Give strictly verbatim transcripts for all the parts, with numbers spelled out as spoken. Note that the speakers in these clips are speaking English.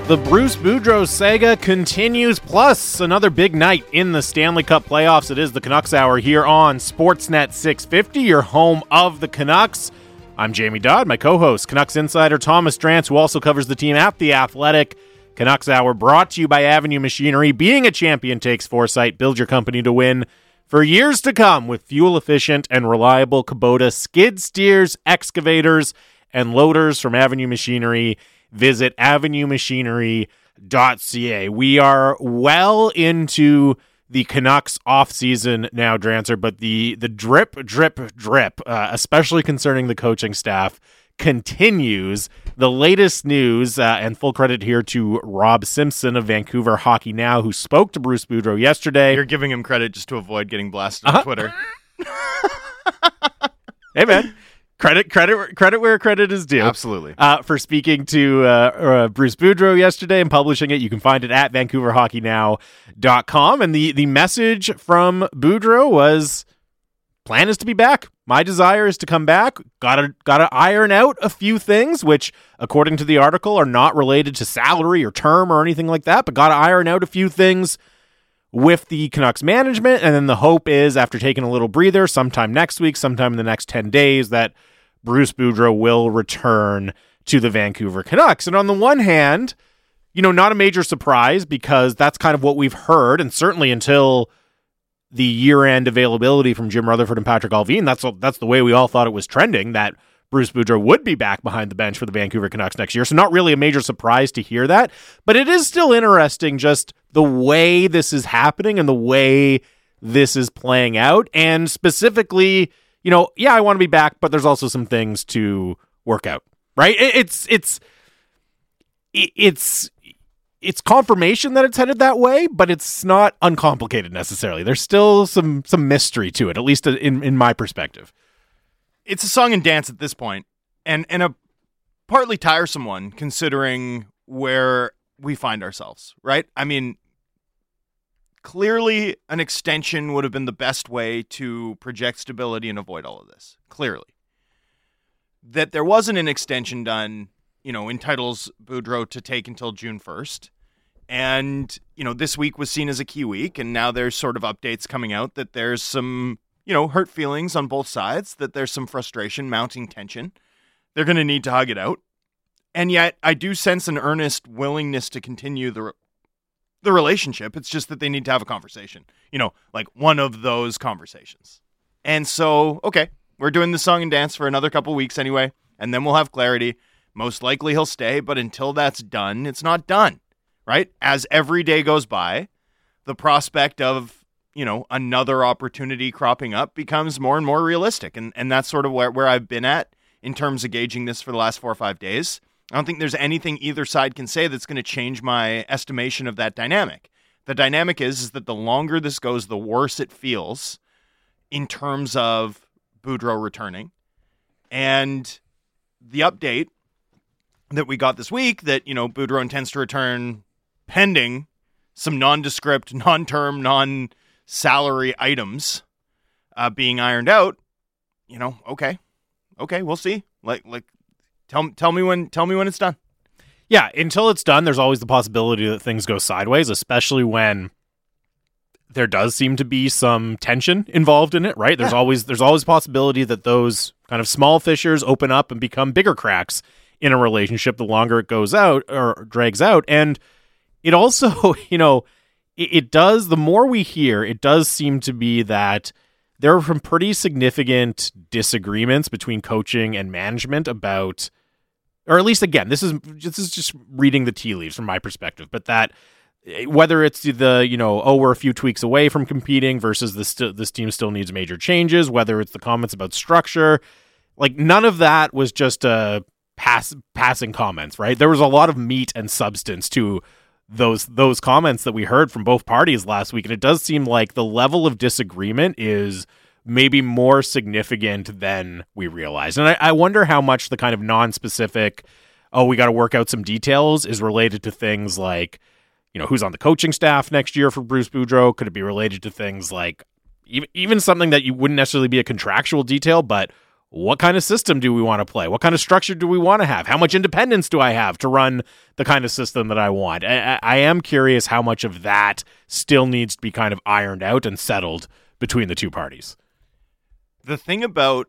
The Bruce Boudreau saga continues, plus another big night in the Stanley Cup playoffs. It is the Canucks Hour here on Sportsnet six fifty, your home of the Canucks. I'm Jamie Dodd, my co-host, Canucks insider Thomas Drance, who also covers the team at The Athletic. Canucks Hour brought to you by Avenue Machinery. Being a champion takes foresight. Build your company to win for years to come with fuel-efficient and reliable Kubota skid steers, excavators, and loaders from Avenue Machinery. Visit avenue machinery dot c a. We are well into the Canucks offseason now, Drancer, but the, the drip, drip, drip, uh, especially concerning the coaching staff, continues. The latest news, uh, and full credit here to Rob Simpson of Vancouver Hockey Now, who spoke to Bruce Boudreau yesterday. You're giving him credit just to avoid getting blasted uh-huh. on Twitter. Hey, man. Credit, credit, credit where credit is due. Absolutely. Uh, for speaking to uh, uh, Bruce Boudreau yesterday and publishing it, you can find it at vancouver hockey now dot com. And the, the message from Boudreau was, plan is to be back. My desire is to come back. Gotta, gotta iron out a few things, which, according to the article, are not related to salary or term or anything like that, but gotta iron out a few things with the Canucks management. And then the hope is, after taking a little breather, sometime next week, sometime in the next ten days, that Bruce Boudreau will return to the Vancouver Canucks. And on the one hand, you know, not a major surprise, because that's kind of what we've heard. And certainly until the year-end availability from Jim Rutherford and Patrick Allvin, that's, that's the way we all thought it was trending, that Bruce Boudreau would be back behind the bench for the Vancouver Canucks next year. So not really a major surprise to hear that, but it is still interesting just the way this is happening and the way this is playing out. And specifically, you know, yeah, I want to be back, but there's also some things to work out, right? It's, it's, it's, it's confirmation that it's headed that way, but it's not uncomplicated necessarily. There's still some, some mystery to it, at least in, in my perspective. It's a song and dance at this point, and, and a partly tiresome one, considering where we find ourselves, right? I mean, clearly an extension would have been the best way to project stability and avoid all of this. Clearly. That there wasn't an extension done, you know, entitles Boudreau to take until June first. And, you know, this week was seen as a key week, and now there's sort of updates coming out that there's some, you know, hurt feelings on both sides, that there's some frustration, mounting tension. They're going to need to hug it out. And yet I do sense an earnest willingness to continue the the relationship. It's just that they need to have a conversation, you know, like one of those conversations. And so, okay, we're doing the song and dance for another couple weeks anyway, and then we'll have clarity. Most likely he'll stay, but until that's done, it's not done, right? As every day goes by, the prospect of, you know, another opportunity cropping up becomes more and more realistic. And, and that's sort of where, where I've been at in terms of gauging this for the last four or five days. I don't think there's anything either side can say that's going to change my estimation of that dynamic. The dynamic is, is that the longer this goes, the worse it feels in terms of Boudreau returning. And the update that we got this week that, you know, Boudreau intends to return pending some nondescript, non-term, non-salary items uh, being ironed out, you know, okay. Okay, we'll see. Like, like, Tell, tell me when tell me when it's done. Yeah, until it's done, there's always the possibility that things go sideways, especially when there does seem to be some tension involved in it, right? There's yeah. always there's always a possibility that those kind of small fissures open up and become bigger cracks in a relationship the longer it goes out or drags out. And it also, you know, it, it does, the more we hear, it does seem to be that there are some pretty significant disagreements between coaching and management about, or at least, again, this is this is just reading the tea leaves from my perspective, but that whether it's the, you know, oh, we're a few tweaks away from competing versus this, st- this team still needs major changes, whether it's the comments about structure, like none of that was just a pass, passing comments, right? There was a lot of meat and substance to those those comments that we heard from both parties last week, and it does seem like the level of disagreement is maybe more significant than we realize. And I, I wonder how much the kind of non-specific, oh, we got to work out some details is related to things like, you know, who's on the coaching staff next year for Bruce Boudreau? Could it be related to things like even, even something that you wouldn't necessarily be a contractual detail, but what kind of system do we want to play? What kind of structure do we want to have? How much independence do I have to run the kind of system that I want? I, I am curious how much of that still needs to be kind of ironed out and settled between the two parties. The thing about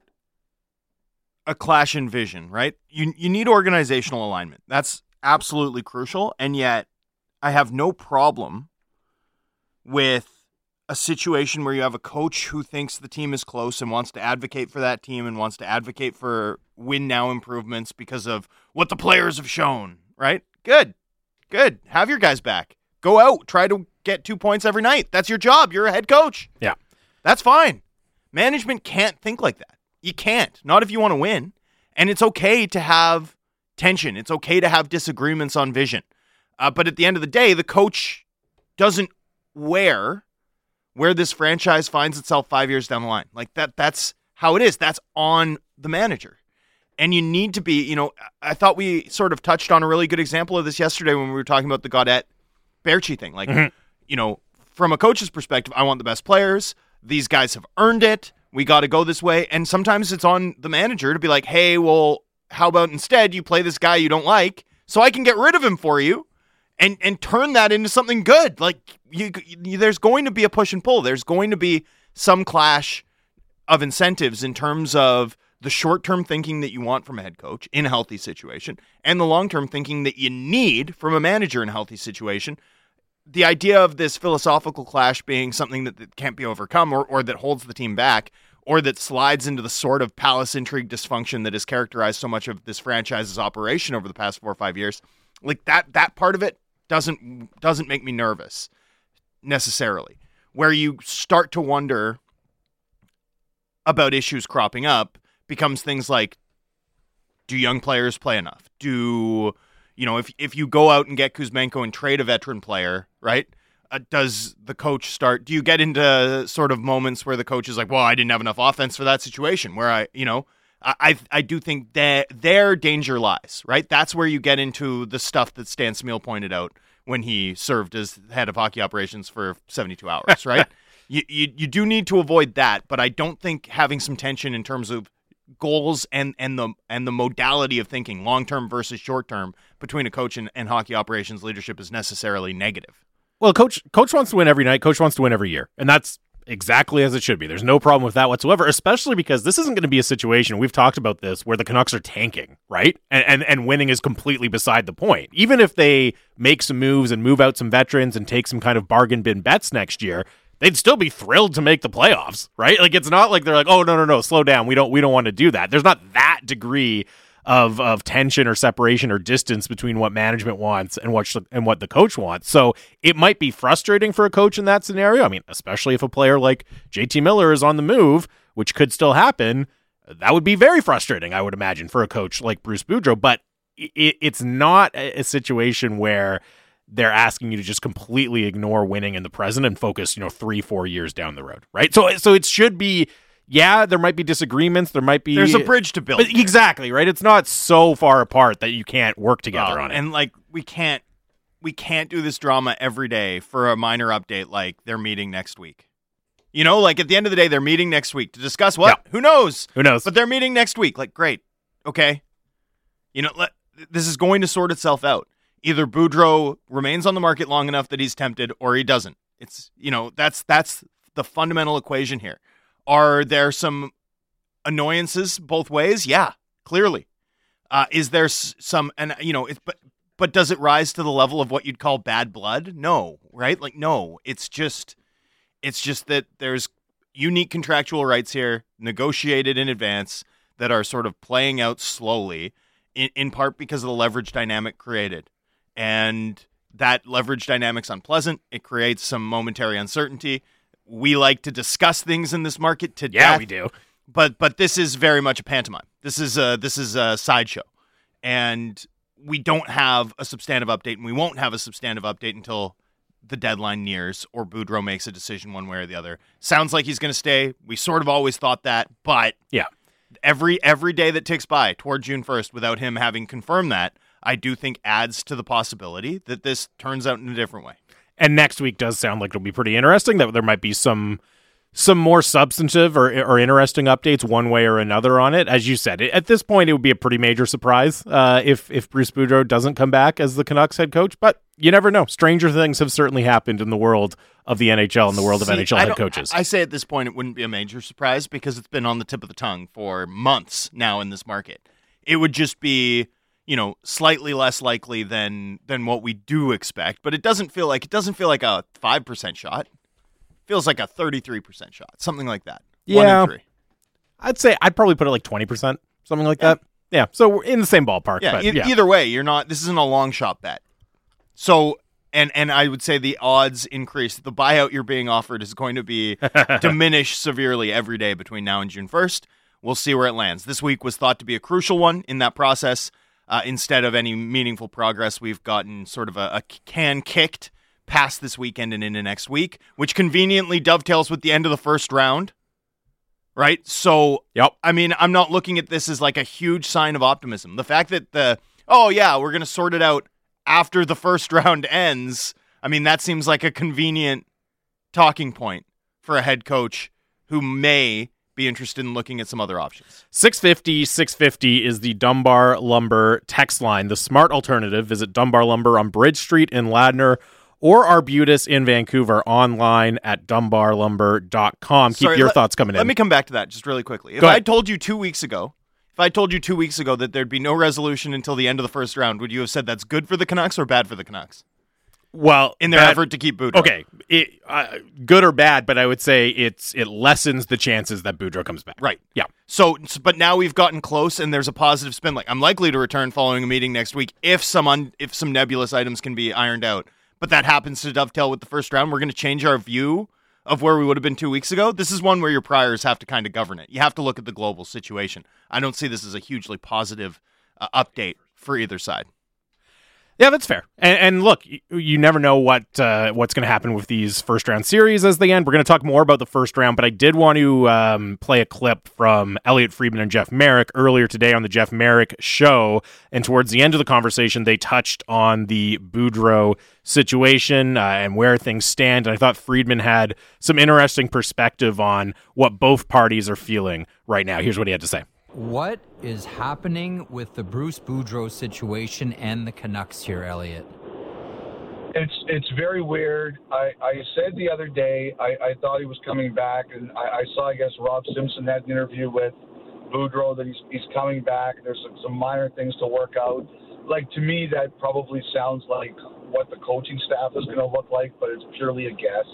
a clash in vision, right? You you need organizational alignment. That's absolutely crucial. And yet I have no problem with a situation where you have a coach who thinks the team is close and wants to advocate for that team and wants to advocate for win now improvements because of what the players have shown, right? Good. Good. Have your guys back. Go out. Try to get two points every night. That's your job. You're a head coach. Yeah. That's fine. Management can't think like that. You can't. Not if you want to win. And it's okay to have tension. It's okay to have disagreements on vision. Uh, but at the end of the day, the coach doesn't wear where this franchise finds itself five years down the line. Like that, that's how it is. That's on the manager. And you need to be, you know, I thought we sort of touched on a really good example of this yesterday when we were talking about the Gaudette-Baertschi thing. Like, mm-hmm. you know, from a coach's perspective, I want the best players. These guys have earned it. We got to go this way. And sometimes it's on the manager to be like, hey, well, how about instead you play this guy you don't like so I can get rid of him for you and and turn that into something good. Like, you, you, there's going to be a push and pull. There's going to be some clash of incentives in terms of the short-term thinking that you want from a head coach in a healthy situation and the long-term thinking that you need from a manager in a healthy situation. The idea of this philosophical clash being something that, that can't be overcome or, or that holds the team back or that slides into the sort of palace intrigue dysfunction that has characterized so much of this franchise's operation over the past four or five years, like that that part of it doesn't doesn't make me nervous necessarily. Where you start to wonder about issues cropping up becomes things like, do young players play enough? Do, you know, if if you go out and get Kuzmenko and trade a veteran player, right? Uh, does the coach start, do you get into sort of moments where the coach is like, well, I didn't have enough offense for that situation where I, you know, I I, I do think that their danger lies, right? That's where you get into the stuff that Stan Smeel pointed out when he served as head of hockey operations for seventy-two hours, right? you, you you do need to avoid that, but I don't think having some tension in terms of goals and and the and the modality of thinking, long-term versus short-term, between a coach and, and hockey operations leadership is necessarily negative. Well, coach coach wants to win every night. Coach wants to win every year. And that's exactly as it should be. There's no problem with that whatsoever, especially because this isn't going to be a situation, we've talked about this, where the Canucks are tanking, right? And, and and winning is completely beside the point. Even if they make some moves and move out some veterans and take some kind of bargain bin bets next year, they'd still be thrilled to make the playoffs, right? Like, it's not like they're like, oh, no, no, no, slow down. We don't we don't want to do that. There's not that degree of of tension or separation or distance between what management wants and what sh- and what the coach wants. So it might be frustrating for a coach in that scenario. I mean, especially if a player like J T Miller is on the move, which could still happen. That would be very frustrating, I would imagine, for a coach like Bruce Boudreau. But it, it's not a, a situation where they're asking you to just completely ignore winning in the present and focus, you know, three, four years down the road, right? So, so it should be. Yeah, there might be disagreements. There might be... There's a bridge to build. But exactly, right? It's not so far apart that you can't work together uh, on it. And, like, we can't we can't do this drama every day for a minor update like they're meeting next week. You know, like, at the end of the day, they're meeting next week to discuss what? Yeah. Who knows? Who knows? But they're meeting next week. Like, great. Okay. You know, let, this is going to sort itself out. Either Boudreau remains on the market long enough that he's tempted, or he doesn't. It's, you know, that's that's the fundamental equation here. Are there some annoyances both ways? Yeah, clearly. Uh, is there s- some, and you know, it, but but does it rise to the level of what you'd call bad blood? No, right? Like, no. It's just, it's just that there's unique contractual rights here, negotiated in advance, that are sort of playing out slowly, in, in part because of the leverage dynamic created, and that leverage dynamic's unpleasant. It creates some momentary uncertainty. We like to discuss things in this market to yeah, death. we do. But but this is very much a pantomime. This is a this is a sideshow, and we don't have a substantive update, and we won't have a substantive update until the deadline nears or Boudreau makes a decision one way or the other. Sounds like he's going to stay. We sort of always thought that, but yeah, every every day that ticks by toward June first without him having confirmed that, I do think adds to the possibility that this turns out in a different way. And next week does sound like it'll be pretty interesting, that there might be some some more substantive or, or interesting updates one way or another on it. As you said, at this point, it would be a pretty major surprise uh, if, if Bruce Boudreau doesn't come back as the Canucks head coach, but you never know. Stranger things have certainly happened in the world of the N H L and the world See, of N H L I head coaches. I say at this point, it wouldn't be a major surprise because it's been on the tip of the tongue for months now in this market. It would just be, you know, slightly less likely than than what we do expect, but it doesn't feel like it doesn't feel like a five percent shot. Feels like a thirty-three percent shot, something like that. Yeah. One in three. I'd say I'd probably put it like twenty percent, something like Yeah. that. Yeah, so we're in the same ballpark. Yeah, but e- yeah. either way, you're not. This isn't a long shot bet. So, and and I would say the odds increase. The buyout you're being offered is going to be diminished severely every day between now and June first. We'll see where it lands. This week was thought to be a crucial one in that process. Uh, instead of any meaningful progress, we've gotten sort of a, a can kicked past this weekend and into next week, which conveniently dovetails with the end of the first round, right? So, Yep. I mean, I'm not looking at this as like a huge sign of optimism. The fact that the, oh yeah, we're going to sort it out after the first round ends, I mean, that seems like a convenient talking point for a head coach who may be interested in looking at some other options. six fifty, six fifty is the Dunbar Lumber text line. The smart alternative, visit Dunbar Lumber on Bridge Street in Ladner or Arbutus in Vancouver online at dunbar lumber dot com. Keep Sorry, your let- thoughts coming in. Let me come back to that just really quickly. If Go I ahead. told you two weeks ago, if I told you two weeks ago that there'd be no resolution until the end of the first round, would you have said that's good for the Canucks or bad for the Canucks well, in their that- effort to keep Boudreau? Okay, it, uh, good or bad, but I would say it's it lessens the chances that Boudreau comes back. Right. Yeah. So, but now we've gotten close, and there's a positive spin. Like, I'm likely to return following a meeting next week if some un, if some nebulous items can be ironed out. But that happens to dovetail with the first round. We're going to change our view of where we would have been two weeks ago. This is one where your priors have to kind of govern it. You have to look at the global situation. I don't see this as a hugely positive uh, update for either side. Yeah, that's fair. And, and look, you, you never know what uh, what's going to happen with these first round series as they end. We're going to talk more about the first round, but I did want to um, play a clip from Elliot Friedman and Jeff Merrick earlier today on the Jeff Merrick show. And towards the end of the conversation, they touched on the Boudreau situation uh, and where things stand. And I thought Friedman had some interesting perspective on what both parties are feeling right now. Here's what he had to say. What is happening with the Bruce Boudreau situation and the Canucks here, Elliot? It's it's very weird. I, I said the other day I, I thought he was coming back, and I, I saw, I guess, Rob Simpson had an interview with Boudreau that he's he's coming back. There's some, some minor things to work out. Like, to me, that probably sounds like what the coaching staff is going to look like, but it's purely a guess.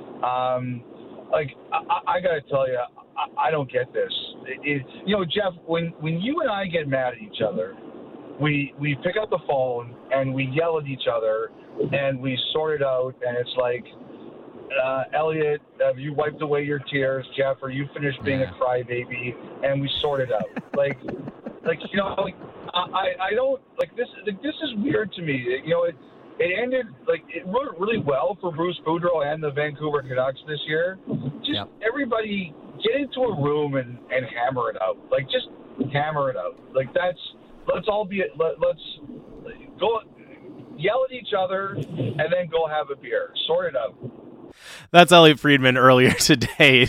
Um, like, I, I got to tell you, I, I don't get this. It, it, you know, Jeff, when, when you and I get mad at each other, we we pick up the phone and we yell at each other and we sort it out, and it's like, uh, Elliot, have you wiped away your tears? Jeff, are you finished being a crybaby? And we sort it out. like, like you know, like, I, I don't, like, this like, this is weird to me. You know, it, it ended, like, it went really well for Bruce Boudreau and the Vancouver Canucks this year. Just Yep. everybody get into a room and, and hammer it out. Like, just hammer it out. Like, that's, let's all be, let, let's go yell at each other and then go have a beer. Sort it out. That's Elliot Friedman earlier today.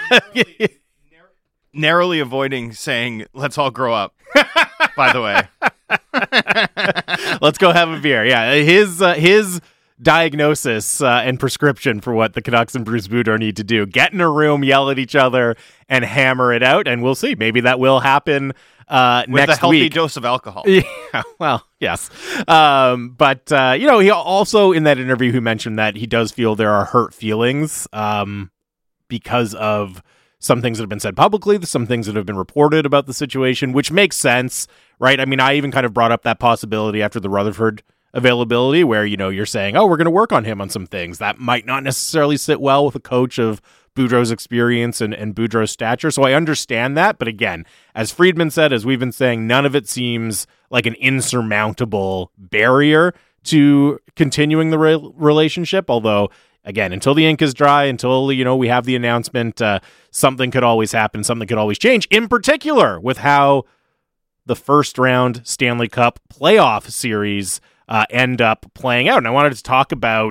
Narrowly avoiding saying, let's all grow up, by the way. Let's go have a beer. Yeah, his uh, his diagnosis uh, and prescription for what the Canucks and Bruce Boudreau need to do: get in a room, yell at each other, and hammer it out. And we'll see. Maybe that will happen uh, With next a healthy week. dose of alcohol. Yeah, well, yes. Um, but, uh, you know, he also, in that interview, he mentioned that he does feel there are hurt feelings um, because of some things that have been said publicly, some things that have been reported about the situation, which makes sense, right? I mean, I even kind of brought up that possibility after the Rutherford availability where, you know, you're saying, oh, we're going to work on him on some things. That might not necessarily sit well with a coach of Boudreau's experience and, and Boudreau's stature. So I understand that. But again, as Friedman said, as we've been saying, none of it seems like an insurmountable barrier to continuing the re- relationship. Although, again, until the ink is dry, until, you know, we have the announcement, uh, something could always happen. Something could always change, in particular with how the first round Stanley Cup playoff series uh, end up playing out. And I wanted to talk about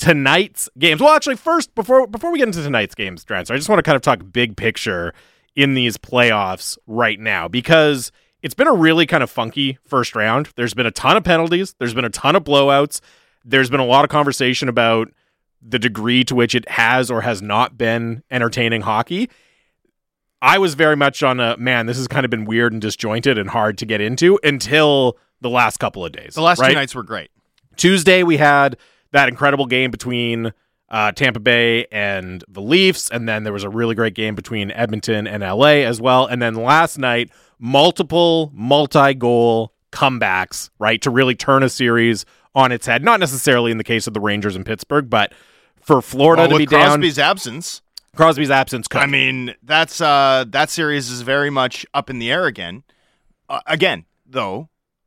tonight's games. Well, actually, first, before before we get into tonight's games, Drancer, I just want to kind of talk big picture in these playoffs right now, because it's been a really kind of funky first round. There's been a ton of penalties. There's been a ton of blowouts. There's been a lot of conversation about the degree to which it has or has not been entertaining hockey. I was very much on a, man, this has kind of been weird and disjointed and hard to get into until the last couple of days. The last right? two nights were great. Tuesday, we had that incredible game between uh, Tampa Bay and the Leafs, and then there was a really great game between Edmonton and L A as well. And then last night, multiple multi-goal comebacks, right, to really turn a series on its head. Not necessarily in the case of the Rangers in Pittsburgh, but for Florida well, to with be Crosby's down. absence. Crosby's absence. Could. I mean, that's uh, that series is very much up in the air again. Uh, again, though,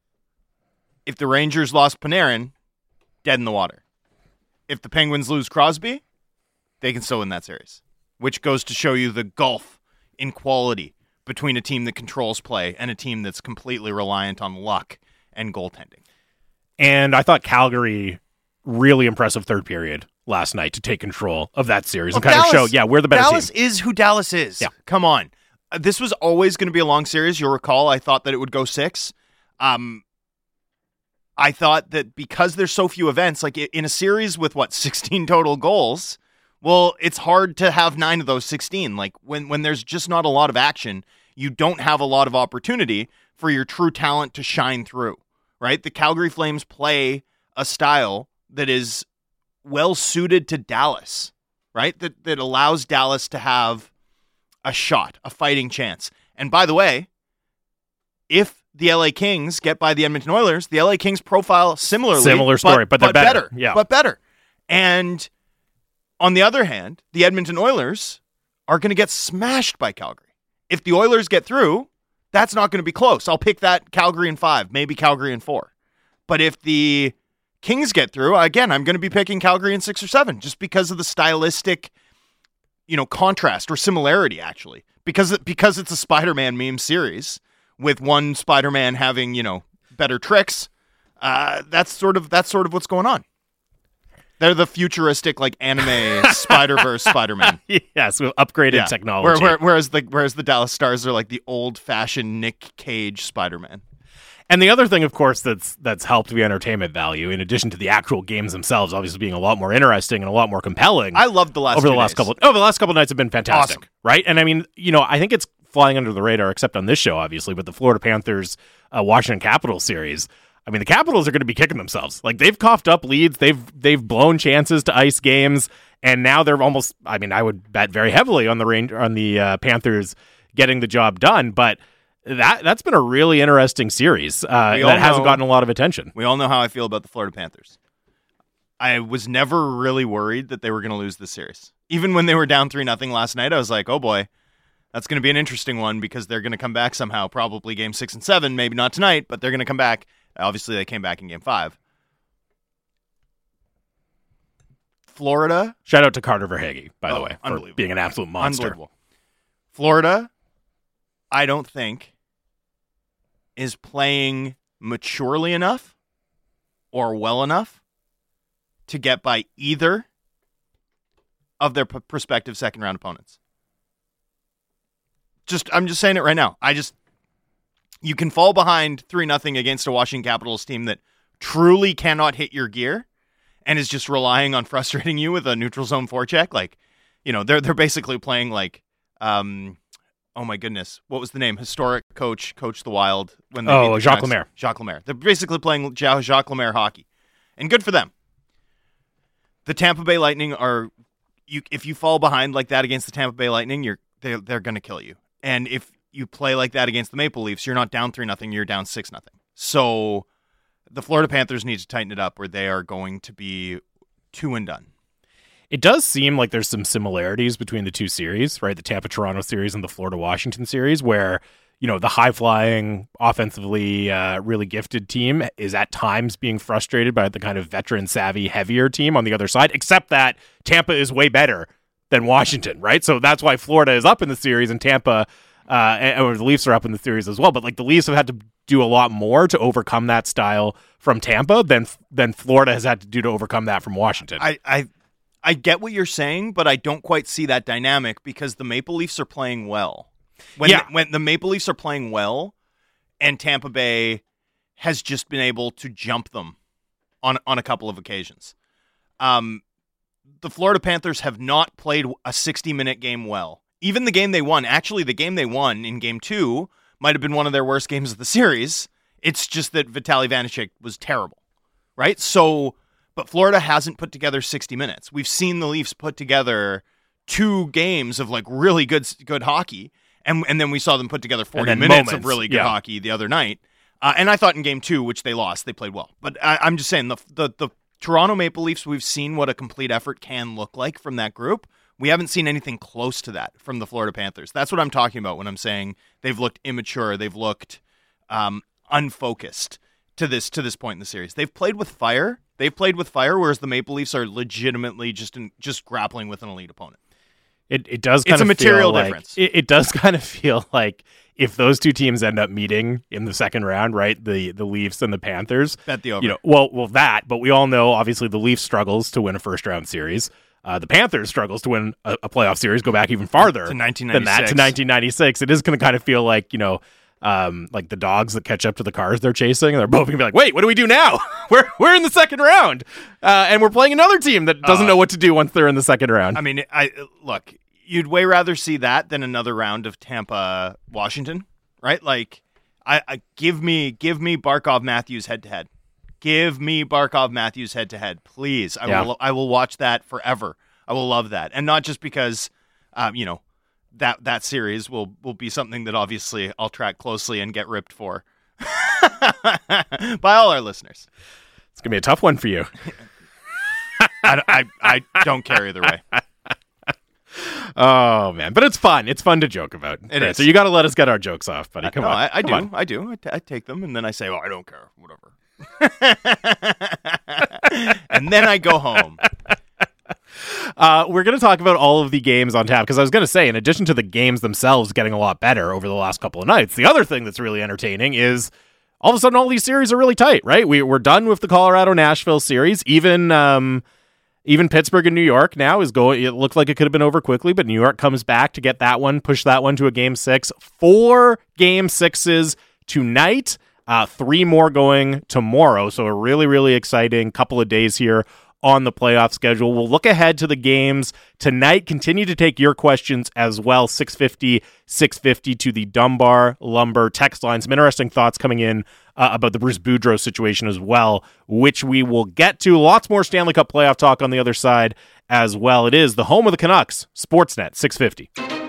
if the Rangers lost Panarin, dead in the water. If the Penguins lose Crosby, they can still win that series, which goes to show you the gulf in quality between a team that controls play and a team that's completely reliant on luck and goaltending. And I thought Calgary, really impressive third period last night to take control of that series well, and kind Dallas, of show, yeah, we're the better Dallas team. is who Dallas is. Yeah. Come on. Uh, this was always going to be a long series. You'll recall I thought that it would go six. Um, I thought that because there's so few events, like in a series with, what, sixteen total goals, well, it's hard to have nine of those sixteen. Like when, when there's just not a lot of action, you don't have a lot of opportunity for your true talent to shine through, right? The Calgary Flames play a style that is well suited to Dallas, right? That that allows Dallas to have a shot, a fighting chance. And by the way, if the L A Kings get by the Edmonton Oilers, the L A Kings profile similarly. Similar story, but, but they're better. better. Yeah. But better. And on the other hand, the Edmonton Oilers are going to get smashed by Calgary. If the Oilers get through, that's not going to be close. I'll pick that Calgary in five, maybe Calgary in four. But if the Kings get through, again, I'm going to be picking Calgary in six or seven, just because of the stylistic, you know, contrast or similarity, actually. Because, because it's a Spider-Man meme series with one Spider-Man having, you know, better tricks. Uh, that's sort of that's sort of what's going on. They're the futuristic, like, anime Spider-Verse Spider-Man. Yes, with upgraded Yeah. technology. Where, where, whereas the whereas the Dallas Stars are like the old-fashioned Nick Cage Spider-Man. And the other thing, of course, that's that's helped the entertainment value, in addition to the actual games themselves, obviously being a lot more interesting and a lot more compelling. I loved the last over the two last days. couple. Over the last couple of nights have been fantastic, Awesome. right? And I mean, you know, I think it's flying under the radar, except on this show, obviously, but the Florida Panthers, uh, Washington Capitals series. I mean, the Capitals are going to be kicking themselves. Like, they've coughed up leads, they've they've blown chances to ice games, and now they're almost. I mean, I would bet very heavily on the range on the uh, Panthers getting the job done, but. That that's been a really interesting series uh, that hasn't know, gotten a lot of attention. We all know how I feel about the Florida Panthers. I was never really worried that they were going to lose this series. Even when they were down three nothing last night, I was like, "Oh boy, that's going to be an interesting one because they're going to come back somehow. Probably game six and seven, maybe not tonight, but they're going to come back." Obviously, they came back in game five. Florida, Shout out to Carter Verhaeghe, by oh, the way, for unbelievable. being an absolute monster. Unbelievable. Florida, I don't think is playing maturely enough or well enough to get by either of their p- prospective second round opponents. Just, I'm just saying it right now. I just, you can fall behind three nothing against a Washington Capitals team that truly cannot hit your gear and is just relying on frustrating you with a neutral zone forecheck. Like, you know, they're they're basically playing like, um, oh my goodness, what was the name? Historic coach, Coach the Wild. When they Oh, beat the Jacques Canucks. Lemaire. Jacques Lemaire. They're basically playing Ja- Jacques Lemaire hockey, and good for them. The Tampa Bay Lightning are, you if you fall behind like that against the Tampa Bay Lightning, you're they're they're going to kill you. And if you play like that against the Maple Leafs, you're not down three nothing, you're down six nothing. So the Florida Panthers need to tighten it up, or they are going to be two and done. It does seem like there's some similarities between the two series, right? The Tampa-Toronto series and the Florida-Washington series, where, you know, the high-flying, offensively uh, really gifted team is at times being frustrated by the kind of veteran-savvy, heavier team on the other side, except that Tampa is way better than Washington, right? So that's why Florida is up in the series, and Tampa, uh, and, or the Leafs are up in the series as well. But, like, the Leafs have had to do a lot more to overcome that style from Tampa than than Florida has had to do to overcome that from Washington. I, I I get what you're saying, but I don't quite see that dynamic because the Maple Leafs are playing well. When yeah. the, when the Maple Leafs are playing well, and Tampa Bay has just been able to jump them on on a couple of occasions. Um, the Florida Panthers have not played a sixty-minute game well. Even the game they won, actually the game they won in game two might have been one of their worst games of the series. It's just that Vitaly Vanecek was terrible, right? So, but Florida hasn't put together sixty minutes. We've seen the Leafs put together two games of like really good good hockey, and and then we saw them put together forty minutes moments, of really good yeah. hockey the other night. Uh, and I thought in game two, which they lost, they played well. But I, I'm just saying the, the the Toronto Maple Leafs, we've seen what a complete effort can look like from that group. We haven't seen anything close to that from the Florida Panthers. That's what I'm talking about when I'm saying they've looked immature. They've looked um, unfocused to this to this point in the series. They've played with fire. They've played with fire, whereas the Maple Leafs are legitimately just in, just grappling with an elite opponent. It it does. Kind it's of a material feel difference. Like, it, it does kind of feel like if those two teams end up meeting in the second round, right? The the Leafs and the Panthers. Bet the over. You know, well, well, that. But we all know, obviously, the Leafs struggles to win a first round series. Uh, the Panthers struggles to win a, a playoff series. Go back even farther to nineteen than ninety-six. that to nineteen ninety-six. It is going to kind of feel like you know, um, like the dogs that catch up to the cars they're chasing. And they're both going to be like, "Wait, what do we do now? we're we're in the second round, uh, and we're playing another team that doesn't uh, know what to do once they're in the second round." I mean, I look. You'd way rather see that than another round of Tampa Washington, right? Like, I, I give me give me Barkov Matthews head to head. Give me Barkov Matthews head to head, please. I yeah. will I will watch that forever. I will love that, and not just because, um, you know, that that series will will be something that obviously I'll track closely and get ripped for by all our listeners. It's gonna be a tough one for you. I, I I don't care either way. Oh man, but it's fun. It's fun to joke about. It is. So you got to let us get our jokes off, buddy. Come no, on. I, I Come do. on. I do. I, t- I take them and then I say, "Oh, I don't care. Whatever." And then I go home. Uh, we're going to talk about all of the games on tap because I was going to say, in addition to the games themselves getting a lot better over the last couple of nights, the other thing that's really entertaining is all of a sudden all these series are really tight, right? We, we're done with the Colorado-Nashville series. Even um, even Pittsburgh and New York now is going. It looked like it could have been over quickly, but New York comes back to get that one, push that one to a game six. Four game sixes tonight, uh, three more going tomorrow. So a really, really exciting couple of days here on the playoff schedule. We'll look ahead to the games tonight. Continue to take your questions as well. six fifty, six fifty to the Dunbar Lumber text line. Some interesting thoughts coming in uh, about the Bruce Boudreau situation as well, which we will get to. Lots more Stanley Cup playoff talk on the other side as well. It is the home of the Canucks, Sportsnet six fifty.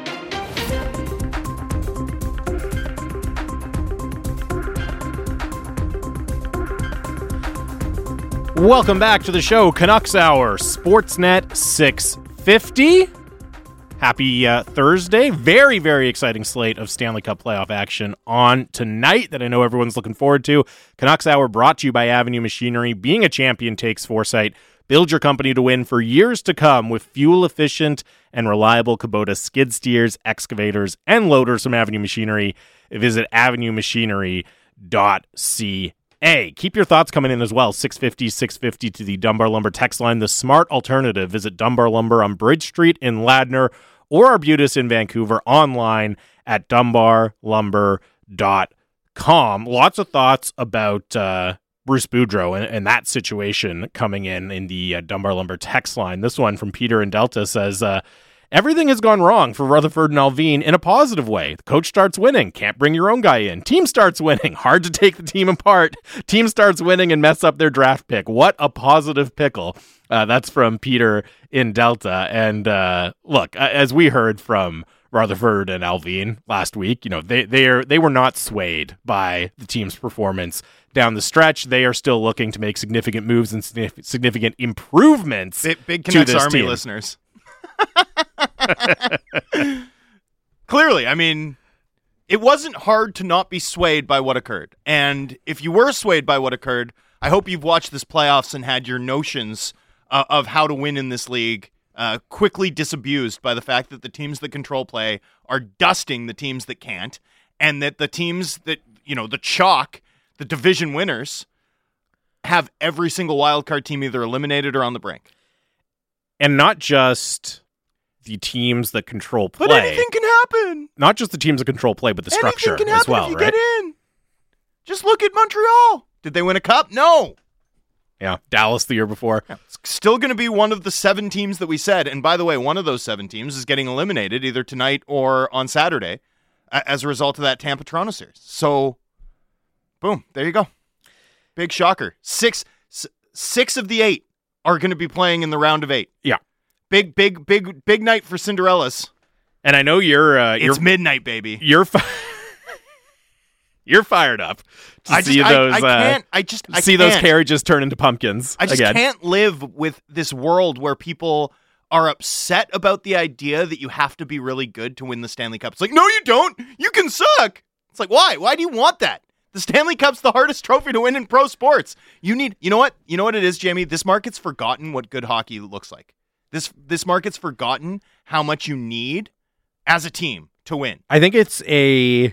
Welcome back to the show, Canucks Hour, Sportsnet six fifty. Happy uh, Thursday. Very, very exciting slate of Stanley Cup playoff action on tonight that I know everyone's looking forward to. Canucks Hour brought to you by Avenue Machinery. Being a champion takes foresight. Build your company to win for years to come with fuel-efficient and reliable Kubota skid steers, excavators, and loaders from Avenue Machinery. Visit avenue machinery dot c a. Hey, keep your thoughts coming in as well. six fifty, six fifty to the Dunbar Lumber text line. The smart alternative. Visit Dunbar Lumber on Bridge Street in Ladner or Arbutus in Vancouver online at dunbar lumber dot com. Lots of thoughts about uh, Bruce Boudreau and, and that situation coming in in the uh, Dunbar Lumber text line. This one from Peter in Delta says, uh, everything has gone wrong for Rutherford and Alvin in a positive way. The coach starts winning. Can't bring your own guy in. Team starts winning. Hard to take the team apart. Team starts winning and mess up their draft pick. What a positive pickle. Uh, that's from Peter in Delta. And uh, look, as we heard from Rutherford and Alvin last week, you know, they they are they were not swayed by the team's performance down the stretch. They are still looking to make significant moves and significant improvements. Big, big Canucks to this Army team. listeners. Clearly, I mean, it wasn't hard to not be swayed by what occurred. And if you were swayed by what occurred, I hope you've watched this playoffs and had your notions uh, of how to win in this league uh, quickly disabused by the fact that the teams that control play are dusting the teams that can't, and that the teams that you know, the chalk, the division winners, have every single wildcard team either eliminated or on the brink. And not just the teams that control play. But anything can happen. Not just the teams that control play, but the structure anything can happen as well, if you right? Get in. Just look at Montreal. Did they win a cup? No. Yeah, Dallas the year before. Yeah, it's still going to be one of the seven teams that we said. And by the way, one of those seven teams is getting eliminated either tonight or on Saturday as a result of that Tampa-Toronto series. So, boom, there you go. Big shocker. Six, six of the eight are going to be playing in the round of eight. Yeah. Big, big, big, big night for Cinderellas. And I know you're... Uh, it's you're, midnight, baby. You're... Fi- You're fired up to I see just, those. I, I can't. Uh, I just I see can't. those carriages turn into pumpkins. I just again. can't live with this world where people are upset about the idea that you have to be really good to win the Stanley Cup. It's like, no, you don't. You can suck. It's like, why? Why do you want that? The Stanley Cup's the hardest trophy to win in pro sports. You need. You know what? You know what it is, Jamie. This market's forgotten what good hockey looks like. This this market's forgotten how much you need as a team to win. I think it's a.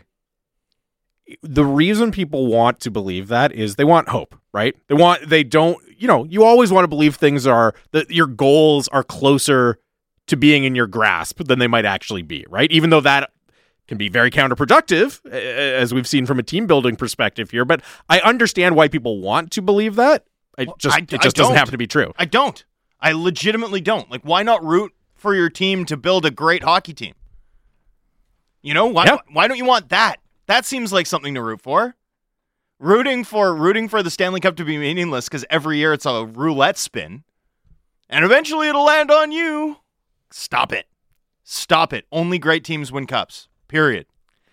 The reason people want to believe that is they want hope, right? They want, they don't, you know, you always want to believe things are, that your goals are closer to being in your grasp than they might actually be, right? Even though that can be very counterproductive, as we've seen from a team building perspective here. But I understand why people want to believe that. I Well, just, I- it just I doesn't don't. happen to be true. I don't. I legitimately don't. Like, why not root for your team to build a great hockey team? You know, why? Yeah. Why don't you want that? That seems like something to root for. Rooting for rooting for the Stanley Cup to be meaningless because every year it's a roulette spin, and eventually it'll land on you. Stop it. Stop it. Only great teams win cups. Period.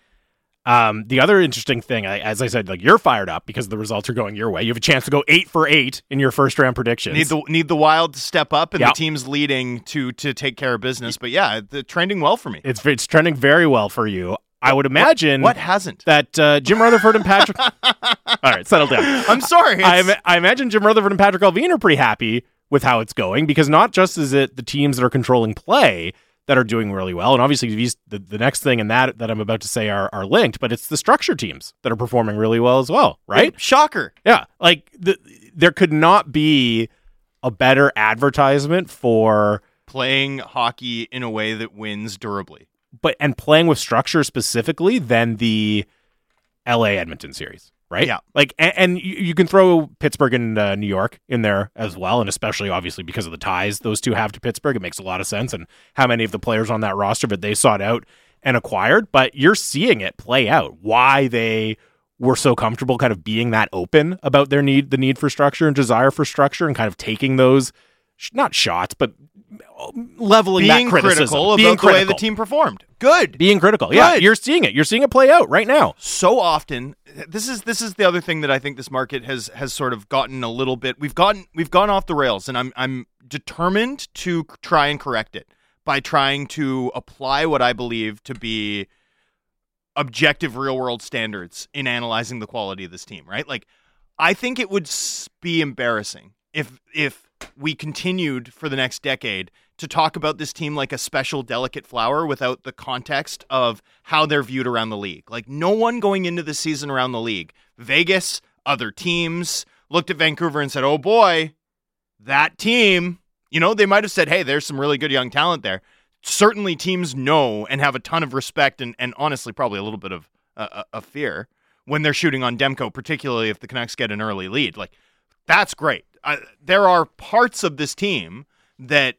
Um, the other interesting thing, I- as I said, like you're fired up because the results are going your way. You have a chance to go eight for eight in your first round predictions. Need the need the Wild to step up and Yep. the team's leading to to take care of business. But yeah, the trending well for me. It's it's trending very well for you. I would imagine What hasn't? that uh, Jim Rutherford and Patrick. All right, settle down. I'm sorry. I, it's- im- I imagine Jim Rutherford and Patrick Alvin are pretty happy with how it's going because not just is it the teams that are controlling play that are doing really well, and obviously these the, the next thing and that that I'm about to say are are linked, but it's the structure teams that are performing really well as well, right? Shocker. Yeah, like the, there could not be a better advertisement for. Playing hockey in a way that wins durably. But and playing with structure specifically than the L A Edmonton series, right? Yeah. Like, and, and you, you can throw Pittsburgh and uh, New York in there as well, and especially obviously because of the ties those two have to Pittsburgh, it makes a lot of sense. And how many of the players on that roster that they sought out and acquired, but you're seeing it play out. Why they were so comfortable, kind of being that open about their need, the need for structure and desire for structure, and kind of taking those, sh- not shots, but leveling Being that criticism, critical being about the way critical. the team performed. Good. Being critical. Yeah, Good. you're seeing it. You're seeing it play out right now. So often, this is this is the other thing that I think this market has has sort of gotten a little bit. We've gotten we've gone off the rails, and I'm I'm determined to try and correct it by trying to apply what I believe to be objective real world standards in analyzing the quality of this team. Right? Like, I think it would s- be embarrassing if if we continued for the next decade to talk about this team like a special delicate flower without the context of how they're viewed around the league. Like, no one going into the season around the league, Vegas, other teams, looked at Vancouver and said, oh boy, that team, you know, they might have said, hey, there's some really good young talent there. Certainly teams know and have a ton of respect and, and honestly probably a little bit of uh, a fear when they're shooting on Demko, particularly if the Canucks get an early lead. Like, that's great. Uh, there are parts of this team that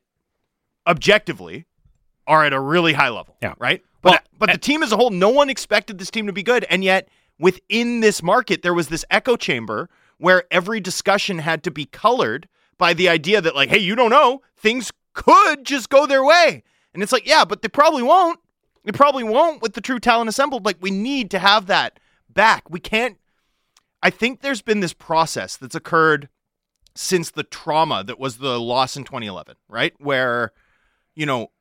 objectively are at a really high level, Yeah. right? But Well, but the team as a whole, no one expected this team to be good, and yet within this market, there was this echo chamber where every discussion had to be colored by the idea that, like, hey, you don't know, things could just go their way, and it's like, yeah, but they probably won't. They probably won't with the true talent assembled. Like, we need to have that back. We can't. I think there's been this process that's occurred since the trauma that was the loss in twenty eleven, right? Where, you know,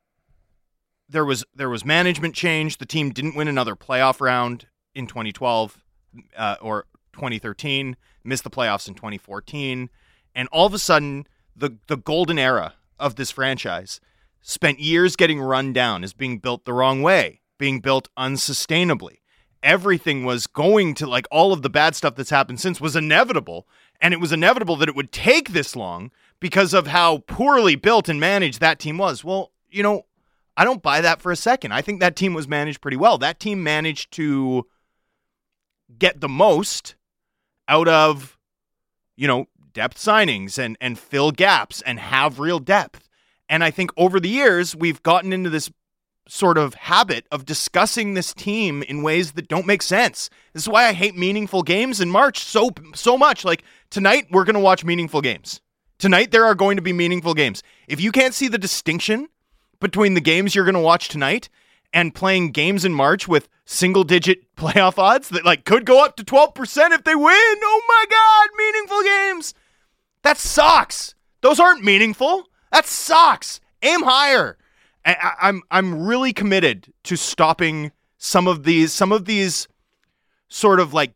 there was there was management change. The team didn't win another playoff round in twenty twelve uh, or twenty thirteen, missed the playoffs in twenty fourteen. And all of a sudden, the, the golden era of this franchise spent years getting run down as being built the wrong way, being built unsustainably. everything was going to, like, all of the bad stuff that's happened since was inevitable. And it was inevitable that it would take this long because of how poorly built and managed that team was. Well, you know, I don't buy that for a second. I think that team was managed pretty well. That team managed to get the most out of, you know, depth signings and, and fill gaps and have real depth. And I think over the years, we've gotten into this sort of habit of discussing this team in ways that don't make sense. This is why I hate meaningful games in March so so much. Like, tonight, we're going to watch meaningful games. Tonight, there are going to be meaningful games. If you can't see the distinction between the games you're going to watch tonight and playing games in March with single-digit playoff odds that, like, could go up to twelve percent if they win, oh my God, meaningful games. That sucks. Those aren't meaningful. That sucks. Aim higher. I, I'm I'm really committed to stopping some of these some of these sort of like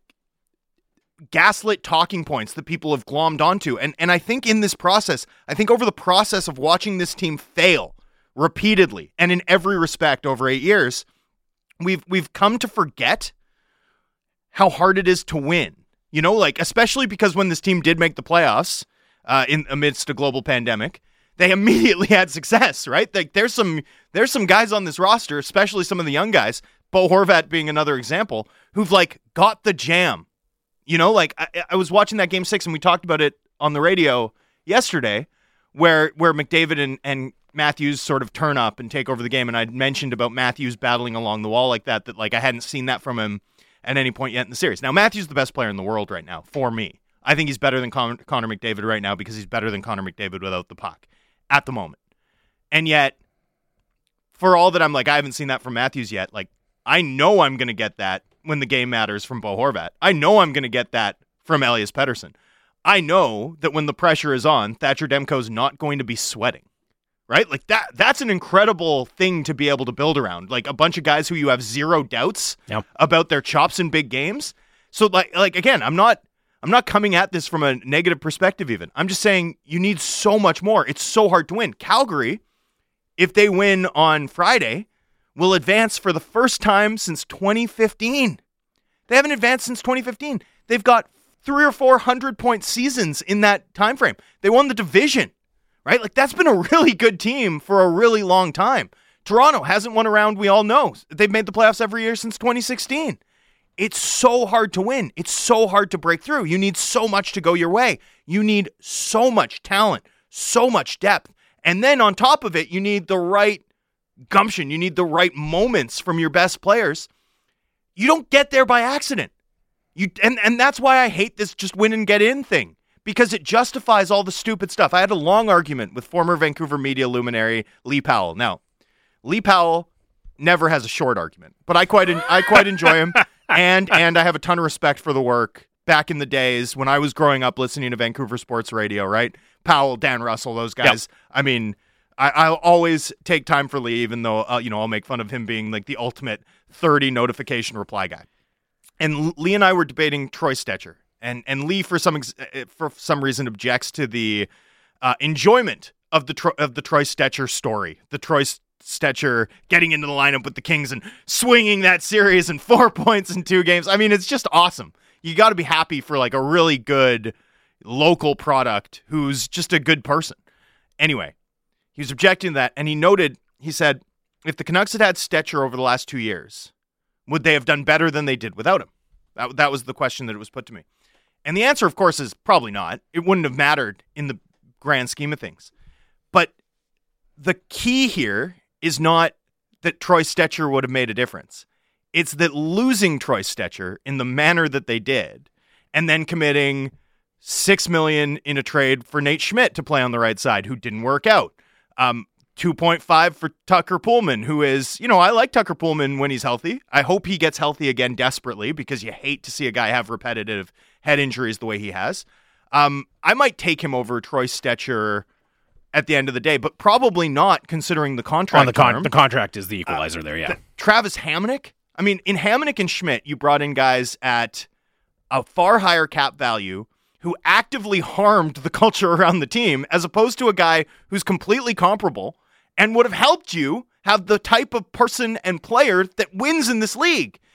gaslit talking points that people have glommed onto. And and I think in this process, I think over the process of watching this team fail repeatedly and in every respect over eight years, we've we've come to forget how hard it is to win. You know, like, especially because when this team did make the playoffs uh, in amidst a global pandemic, they immediately had success, right? Like, there's some there's some guys on this roster, especially some of the young guys, Bo Horvat being another example, who've, like, got the jam. You know, like, I, I was watching that game six, and we talked about it on the radio yesterday, where where McDavid and, and Matthews sort of turn up and take over the game, and I'd mentioned about Matthews battling along the wall like that, that, like, I hadn't seen that from him at any point yet in the series. Now, Matthews is the best player in the world right now, for me. I think he's better than Con- Connor McDavid right now because he's better than Connor McDavid without the puck at the moment. And yet, for all that I'm like, I haven't seen that from Matthews yet, like, I know I'm going to get that when the game matters from Bo Horvat. I know I'm going to get that from Elias Pettersson. I know that when the pressure is on, Thatcher Demko's not going to be sweating, right? Like, that that's an incredible thing to be able to build around. Like, a bunch of guys who you have zero doubts yep. about their chops in big games. So, like, like again, I'm not I'm not coming at this from a negative perspective even. I'm just saying you need so much more. It's so hard to win. Calgary, if they win on Friday, will advance for the first time since twenty fifteen. They haven't advanced since twenty fifteen. They've got three or four hundred-point seasons in that time frame. They won the division, right? Like, that's been a really good team for a really long time. Toronto hasn't won a round, we all know. They've made the playoffs every year since twenty sixteen. It's so hard to win. It's so hard to break through. You need so much to go your way. You need so much talent, so much depth. And then on top of it, you need the right gumption. You need the right moments from your best players. You don't get there by accident. You and, and that's why I hate this just win and get in thing, because it justifies all the stupid stuff. I had a long argument with former Vancouver media luminary Lee Powell. Now, Lee Powell never has a short argument, but I quite I quite enjoy him. And and I have a ton of respect for the work back in the days when I was growing up listening to Vancouver sports radio, right? Powell, Dan Russell, those guys. Yep. I mean, I, I'll always take time for Lee, even though, uh, you know, I'll make fun of him being like the ultimate thirty notification reply guy. And Lee and I were debating Troy Stecher. And and Lee, for some ex- for some reason, objects to the uh, enjoyment of the, Tro- of the Troy Stecher story. The Troy Stecher getting into the lineup with the Kings and swinging that series in four points in two games. I mean, it's just awesome. You got to be happy for like a really good local product who's just a good person. Anyway, he was objecting to that, and he noted, he said, if the Canucks had had Stecher over the last two years, would they have done better than they did without him? That, that was the question that was put to me. And the answer, of course, is probably not. It wouldn't have mattered in the grand scheme of things. But the key here is not that Troy Stecher would have made a difference. It's that losing Troy Stecher in the manner that they did, and then committing six million dollars in a trade for Nate Schmidt to play on the right side, who didn't work out. Um, two point five for Tucker Pullman, who is, you know, I like Tucker Pullman when he's healthy. I hope he gets healthy again desperately, because you hate to see a guy have repetitive head injuries the way he has. Um, I might take him over Troy Stecher at the end of the day, but probably not considering the contract. On the, con- term. the contract is the equalizer uh, there, yeah. The, Travis Hamonic? I mean, in Hamonic and Schmidt, you brought in guys at a far higher cap value who actively harmed the culture around the team, as opposed to a guy who's completely comparable and would have helped you have the type of person and player that wins in this league.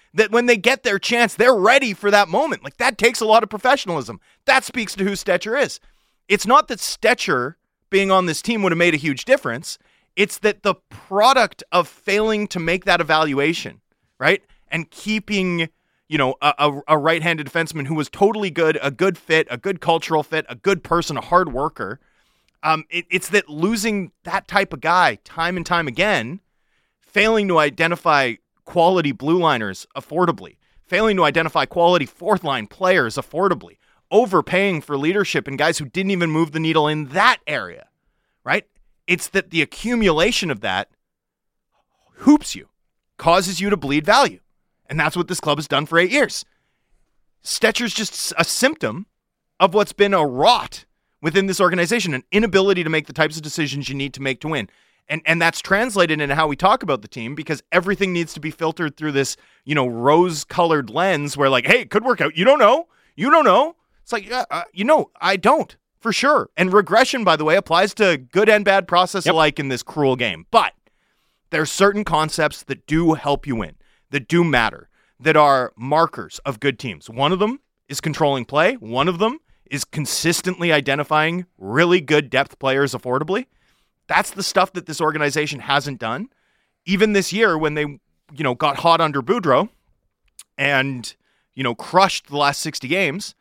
That when they get their chance, they're ready for that moment. Like, that takes a lot of professionalism. That speaks to who Stecher is. It's not that Stecher being on this team would have made a huge difference. It's that the product of failing to make that evaluation, right? And keeping, you know, a, a, a right-handed defenseman who was totally good, a good fit, a good cultural fit, a good person, a hard worker. Um, it, it's that losing that type of guy time and time again, failing to identify quality blue liners affordably, failing to identify quality fourth line players affordably, overpaying for leadership and guys who didn't even move the needle in that area, right? It's that the accumulation of that hoops you, causes you to bleed value. And that's what this club has done for eight years. Stecher's just a symptom of what's been a rot within this organization, an inability to make the types of decisions you need to make to win. And and that's translated into how we talk about the team, because everything needs to be filtered through this, you know, rose-colored lens where, like, hey, it could work out. You don't know. You don't know. It's like, yeah, uh, you know, I don't, for sure. And regression, by the way, applies to good and bad process yep. alike in this cruel game. But there's certain concepts that do help you win, that do matter, that are markers of good teams. One of them is controlling play. One of them is consistently identifying really good depth players affordably. That's the stuff that this organization hasn't done. Even this year when they, you know, got hot under Boudreau and, you know, crushed the last sixty games,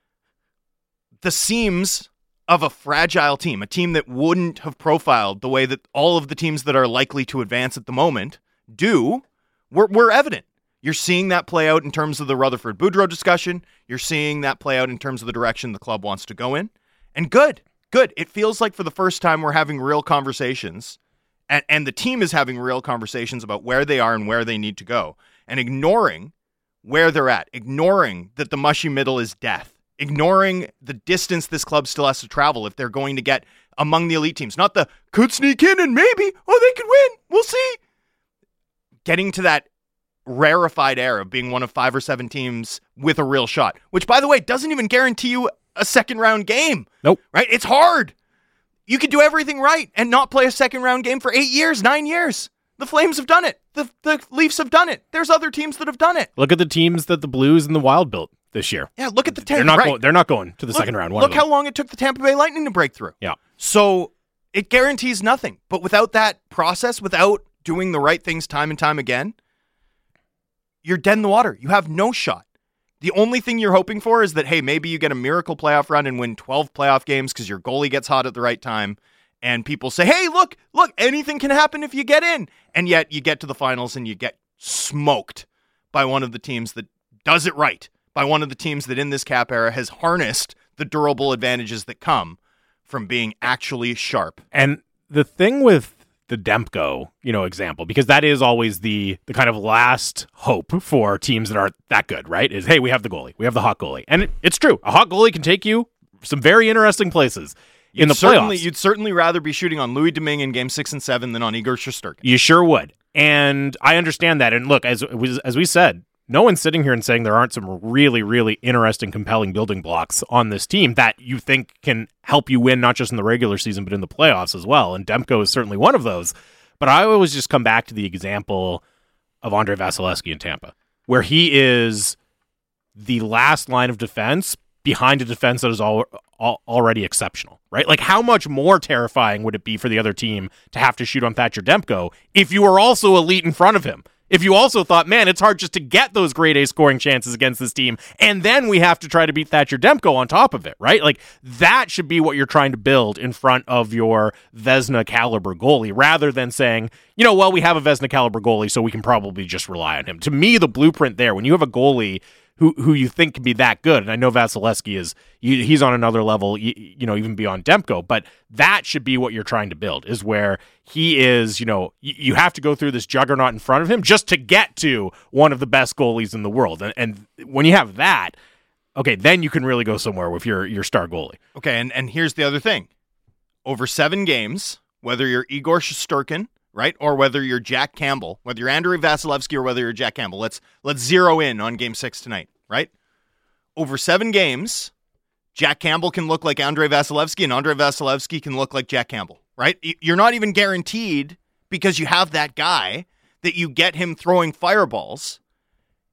the seams of a fragile team, a team that wouldn't have profiled the way that all of the teams that are likely to advance at the moment do, were, were evident. You're seeing that play out in terms of the Rutherford Boudreau discussion. You're seeing that play out in terms of the direction the club wants to go in. And good. Good. It feels like for the first time we're having real conversations, and, and the team is having real conversations about where they are and where they need to go, and ignoring where they're at, ignoring that the mushy middle is death, ignoring the distance this club still has to travel if they're going to get among the elite teams. Not the could sneak in and maybe, oh, they could win. We'll see. Getting to that rarefied air of being one of five or seven teams with a real shot, which, by the way, doesn't even guarantee you a second round game. Nope. Right? It's hard. You could do everything right and not play a second round game for eight years, nine years. The Flames have done it. The the Leafs have done it. There's other teams that have done it. Look at the teams that the Blues and the Wild built this year. Yeah, look at the Tampa. They're not right. going. They're not going to the look, second round. One look of them. how long it took the Tampa Bay Lightning to break through. Yeah. So it guarantees nothing. But without that process, without doing the right things time and time again, you're dead in the water. You have no shot. The only thing you're hoping for is that, hey, maybe you get a miracle playoff run and win twelve playoff games because your goalie gets hot at the right time. And people say, hey, look, look, anything can happen if you get in. And yet you get to the finals and you get smoked by one of the teams that does it right, by one of the teams that in this cap era has harnessed the durable advantages that come from being actually sharp. And the thing with the Demko, you know, example, because that is always the the kind of last hope for teams that aren't that good, right? Is, hey, we have the goalie. We have the hot goalie. And it, it's true. A hot goalie can take you some very interesting places in you'd the certainly, playoffs. You'd certainly rather be shooting on Louis Domingue in game six and seven than on Igor Shesterkin. You sure would. And I understand that. And look, as, as we said, no one's sitting here and saying there aren't some really, really interesting, compelling building blocks on this team that you think can help you win, not just in the regular season, but in the playoffs as well. And Demko is certainly one of those. But I always just come back to the example of Andrei Vasilevsky in Tampa, where he is the last line of defense behind a defense that is all, all, already exceptional, right? Like, how much more terrifying would it be for the other team to have to shoot on Thatcher Demko if you were also elite in front of him? If you also thought, man, it's hard just to get those grade A scoring chances against this team, and then we have to try to beat Thatcher Demko on top of it, right? Like, that should be what you're trying to build in front of your Vezina caliber goalie, rather than saying, you know, well, we have a Vezina caliber goalie, so we can probably just rely on him. To me, the blueprint there, when you have a goalie who who you think can be that good, and I know Vasilevsky is, he's on another level, you, you know, even beyond Demko, but that should be what you're trying to build, is where he is, you know, you have to go through this juggernaut in front of him just to get to one of the best goalies in the world. And, and when you have that, okay, then you can really go somewhere with your, your star goalie. Okay, and, and here's the other thing. Over seven games, whether you're Igor Shesterkin, right, or whether you're Jack Campbell, whether you're Andrei Vasilevsky or whether you're Jack Campbell, let's let's zero in on game six tonight, right? Over seven games, Jack Campbell can look like Andrei Vasilevsky and Andrei Vasilevsky can look like Jack Campbell, right? You're not even guaranteed, because you have that guy, that you get him throwing fireballs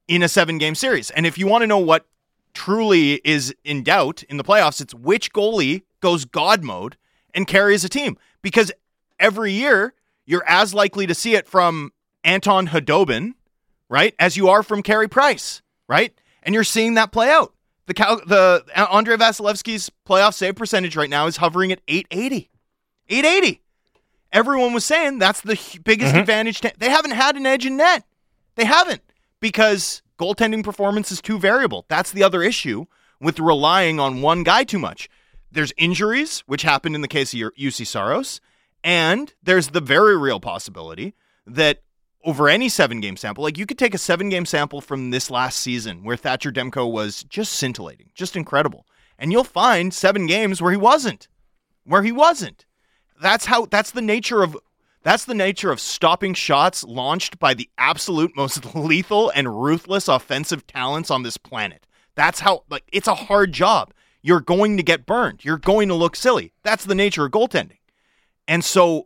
in a seven-game series. And if you want to know what truly is in doubt in the playoffs, it's which goalie goes God mode and carries a team. Because every year, you're as likely to see it from Anton Khudobin, right, as you are from Carey Price, right? And you're seeing that play out. The Cal- the Andrei Vasilevsky's playoff save percentage right now is hovering at eight eighty. eight eighty. Everyone was saying that's the biggest mm-hmm. advantage. To- they haven't had an edge in net. They haven't, because goaltending performance is too variable. That's the other issue with relying on one guy too much. There's injuries, which happened in the case of U C Saros, and there's the very real possibility that over any seven-game sample, like you could take a seven-game sample from this last season where Thatcher Demko was just scintillating, just incredible, and you'll find seven games where he wasn't, where he wasn't. That's how. That's the nature of. That's the nature of stopping shots launched by the absolute most lethal and ruthless offensive talents on this planet. That's how. Like, it's a hard job. You're going to get burned. You're going to look silly. That's the nature of goaltending. And so,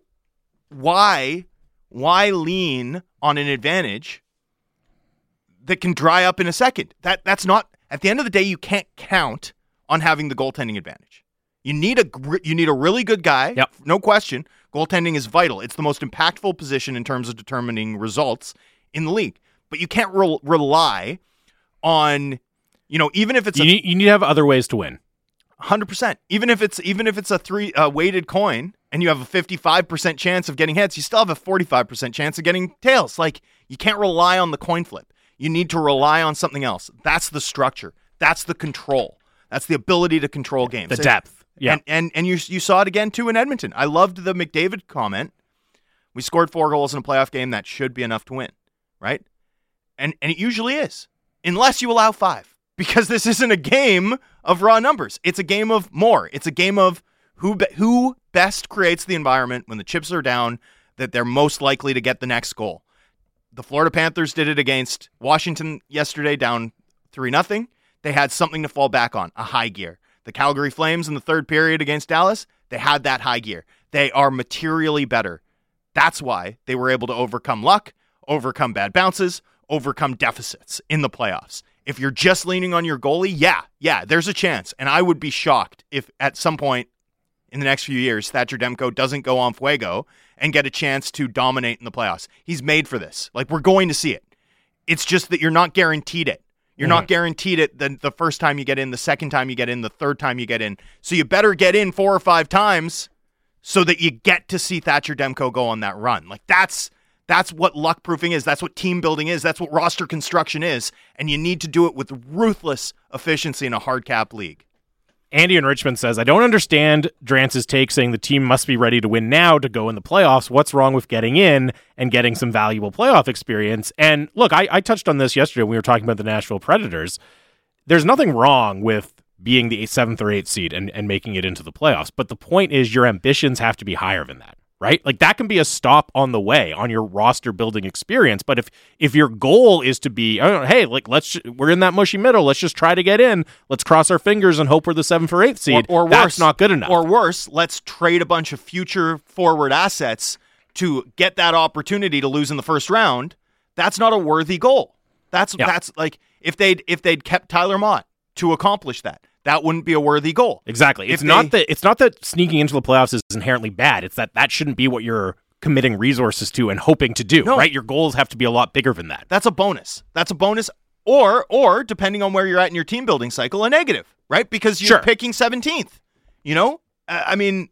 why, why lean on an advantage that can dry up in a second? That that's not. At the end of the day, you can't count on having the goaltending advantage. You need a you need a really good guy, yep. No question. Goaltending is vital. It's the most impactful position in terms of determining results in the league. But you can't re- rely on, you know, even if it's you, a, need, you need to have other ways to win. one hundred percent. Even if it's even if it's a three uh, weighted coin and you have a fifty-five percent chance of getting heads, you still have a forty-five percent chance of getting tails. Like, you can't rely on the coin flip. You need to rely on something else. That's the structure. That's the control. That's the ability to control games. The depth. Yeah, and and, and you you saw it again, too, in Edmonton. I loved the McDavid comment. We scored four goals in a playoff game. That should be enough to win, right? And and it usually is, unless you allow five. Because this isn't a game of raw numbers. It's a game of more. It's a game of who be, who best creates the environment when the chips are down that they're most likely to get the next goal. The Florida Panthers did it against Washington yesterday, down three nothing. They had something to fall back on, a high gear. The Calgary Flames in the third period against Dallas, they had that high gear. They are materially better. That's why they were able to overcome luck, overcome bad bounces, overcome deficits in the playoffs. If you're just leaning on your goalie, yeah, yeah, there's a chance. And I would be shocked if at some point in the next few years, Thatcher Demko doesn't go on fuego and get a chance to dominate in the playoffs. He's made for this. Like, we're going to see it. It's just that you're not guaranteed it. You're mm-hmm. not guaranteed it the, the first time you get in, the second time you get in, the third time you get in. So you better get in four or five times so that you get to see Thatcher Demko go on that run. Like, that's that's what luck proofing is. That's what team building is. That's what roster construction is. And you need to do it with ruthless efficiency in a hard cap league. Andy in Richmond says, I don't understand Drance's take saying the team must be ready to win now to go in the playoffs. What's wrong with getting in and getting some valuable playoff experience? And look, I, I touched on this yesterday when we were talking about the Nashville Predators. There's nothing wrong with being the seventh or eighth seed and, and making it into the playoffs. But the point is your ambitions have to be higher than that, right? Like, that can be a stop on the way on your roster building experience. But if if your goal is to be, I don't know, hey, like, let's we're in that mushy middle, let's just try to get in, let's cross our fingers and hope we're the seventh or eighth seed, or, or that's worse, not good enough. Or worse, let's trade a bunch of future forward assets to get that opportunity to lose in the first round. That's not a worthy goal. That's yeah. that's like if they'd if they'd kept Tyler Mott to accomplish that. That wouldn't be a worthy goal. Exactly. It's they, not that it's not that sneaking into the playoffs is inherently bad. It's that that shouldn't be what you're committing resources to and hoping to do, no. right? Your goals have to be a lot bigger than that. That's a bonus. That's a bonus, or or depending on where you're at in your team building cycle, a negative, right? Because you're sure. picking seventeenth. You know, I mean,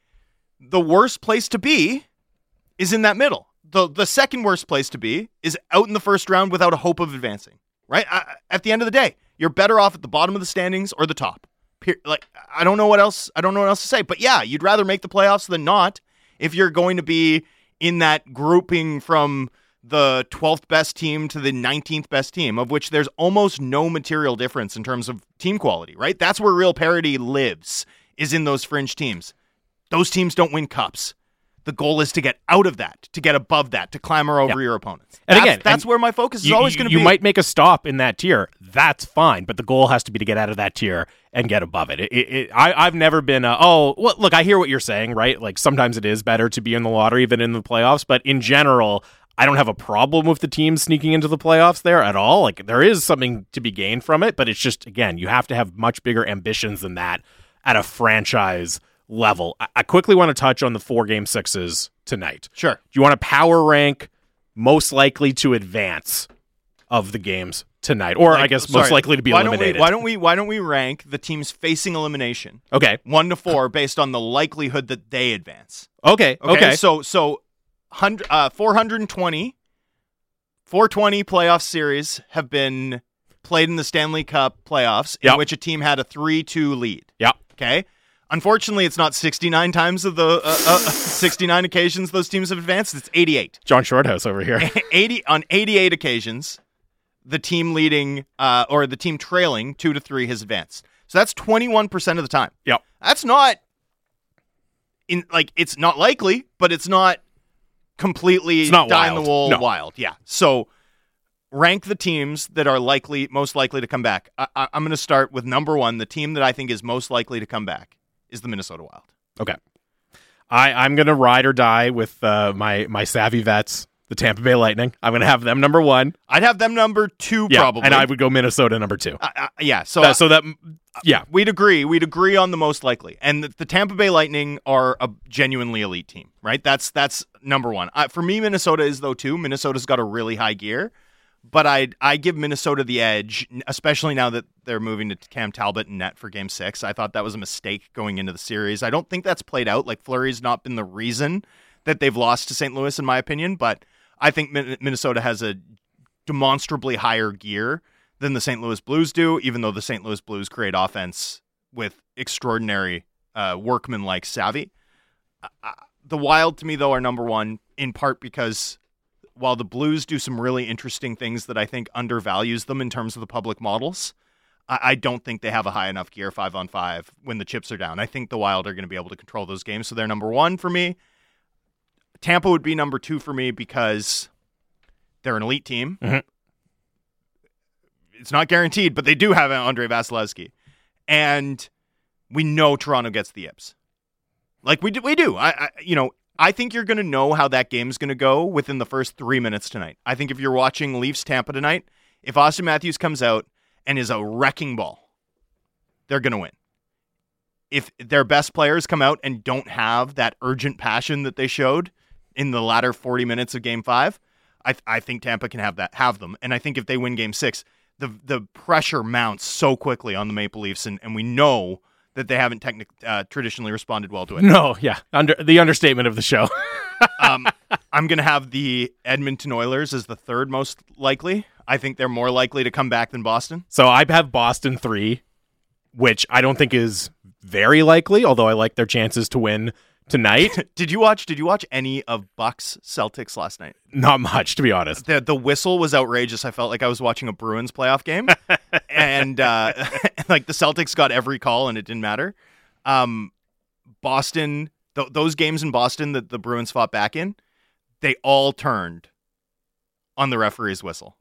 the worst place to be is in that middle. the The second worst place to be is out in the first round without a hope of advancing. Right? I, at the end of the day, you're better off at the bottom of the standings or the top. Like, I don't know what else. I don't know what else to say. But yeah, you'd rather make the playoffs than not if you're going to be in that grouping from the twelfth best team to the nineteenth best team, of which there's almost no material difference in terms of team quality. Right? That's where real parity lives, is in those fringe teams. Those teams don't win cups. The goal is to get out of that, to get above that, to clamber over yeah. your opponents. And that's, again, that's and where my focus is you, always going to be. You might make a stop in that tier. That's fine, but the goal has to be to get out of that tier and get above it. it, it, it I, I've never been, a, oh, well, look, I hear what you're saying, right? Like, sometimes it is better to be in the lottery than in the playoffs, but in general, I don't have a problem with the teams sneaking into the playoffs there at all. Like, there is something to be gained from it, but it's just, again, you have to have much bigger ambitions than that at a franchise level. I, I quickly want to touch on the four game sixes tonight. Sure. Do you want to power rank most likely to advance of the games tonight, or Like, I guess sorry, most likely to be why eliminated? Don't we, why don't we why don't we rank the teams facing elimination Okay. one to four based on the likelihood that they advance? Okay. Okay. Okay. So so one hundred, uh, four hundred twenty, four twenty playoff series have been played in the Stanley Cup playoffs in Yep. which a team had a three two lead. Yeah. Okay. Unfortunately, it's not sixty-nine times of the uh, uh, sixty-nine occasions those teams have advanced. It's eighty-eight. John Shorthouse over here. eighty on eighty-eight occasions, the team leading uh, or the team trailing two to three has advanced. So that's twenty-one percent of the time. Yep. That's not in like it's not likely, but it's not completely It's not die in wild. the wool No. wild. Yeah. So rank the teams that are likely most likely to come back. I, I, I'm going to start with number one. The team that I think is most likely to come back is the Minnesota Wild. Okay. I, I'm going to ride or die with uh, my, my savvy vets, the Tampa Bay Lightning. I'm going to have them number one. I'd have them number two, Yeah, probably. and I would go Minnesota number two. Uh, uh, yeah. So Uh, so that, yeah. We'd agree. We'd agree on the most likely, and the, the Tampa Bay Lightning are a genuinely elite team, right? That's that's number one. Uh, for me, Minnesota is though too. Minnesota's got a really high gear, but I I give Minnesota the edge, especially now that they're moving to Cam Talbot and net for Game Six. I thought that was a mistake going into the series. I don't think that's played out. Like Fleury's not been the reason that they've lost to Saint Louis, in my opinion, but I think Minnesota has a demonstrably higher gear than the Saint Louis Blues do, even though the Saint Louis Blues create offense with extraordinary uh, workman-like savvy. Uh, the Wild, to me, though, are number one, in part because while the Blues do some really interesting things that I think undervalues them in terms of the public models, I, I don't think they have a high enough gear five on five when the chips are down. I think the Wild are going to be able to control those games, so they're number one for me. Tampa would be number two for me because they're an elite team. Mm-hmm. It's not guaranteed, but they do have Andrei Vasilevsky. And we know Toronto gets the yips. Like we do. We do. I, I you know, I think you're going to know how that game's going to go within the first three minutes tonight. I think if you're watching Leafs Tampa tonight, if Austin Matthews comes out and is a wrecking ball, they're going to win. If their best players come out and don't have that urgent passion that they showed in the latter forty minutes of Game Five, I, I think Tampa can have that, have them. And I think if they win Game Six, the the pressure mounts so quickly on the Maple Leafs, and, and we know that they haven't technic- uh, traditionally responded well to it. No, yeah. Under the understatement of the show. um, I'm going to have the Edmonton Oilers as the third most likely. I think they're more likely to come back than Boston. So I have Boston three, which I don't think is very likely, although I like their chances to win tonight. Did you watch? Did you watch any of Bucks Celtics last night? Not much, to be honest. The the whistle was outrageous. I felt like I was watching a Bruins playoff game, and uh, like the Celtics got every call and it didn't matter. Um, Boston, th- those games in Boston that the Bruins fought back in, they all turned on the referee's whistle.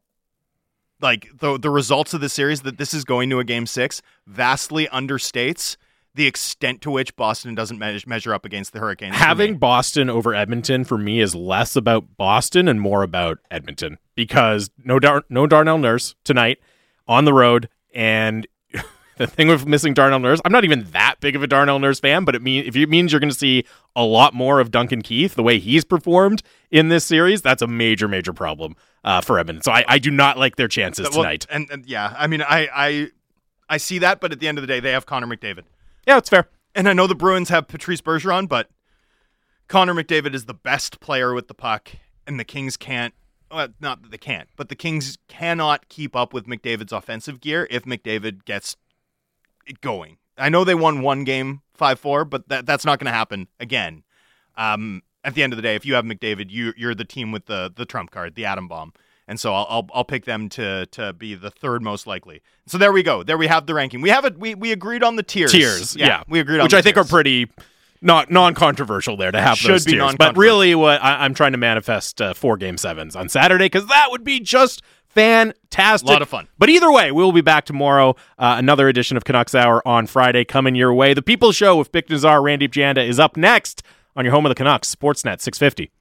Like the the results of the series that this is going to a game six vastly understates the extent to which Boston doesn't me- measure up against the Hurricanes. Having Boston over Edmonton for me is less about Boston and more about Edmonton, because no Dar- no Darnell Nurse tonight on the road, and the thing with missing Darnell Nurse, I'm not even that big of a Darnell Nurse fan, but it mean if it means you're going to see a lot more of Duncan Keith the way he's performed in this series, that's a major major problem uh, for Edmonton. So I, I do not like their chances well, tonight. And, and yeah, I mean I, I I see that, but at the end of the day, they have Connor McDavid. Yeah, it's fair. And I know the Bruins have Patrice Bergeron, but Connor McDavid is the best player with the puck, and the Kings can't, well, not that they can't, but the Kings cannot keep up with McDavid's offensive gear if McDavid gets it going. I know they won one game five four, but that, that's not going to happen again. Um, at the end of the day, if you have McDavid, you, you're the team with the, the trump card, the atom bomb. And so I'll, I'll I'll pick them to to be the third most likely. So there we go. There we have the ranking. We have it. We we agreed on the tiers. Tiers, yeah, yeah. we agreed on which the I think tiers. are pretty not non-controversial there to have Should those be tiers. But non-controversial. really, what I, I'm trying to manifest uh, four game sevens on Saturday, because that would be just fantastic. A lot of fun. But either way, we will be back tomorrow. Uh, another edition of Canucks Hour on Friday coming your way. The People's Show with Bick Nazar, Randeep Janda is up next on your home of the Canucks, Sportsnet six fifty.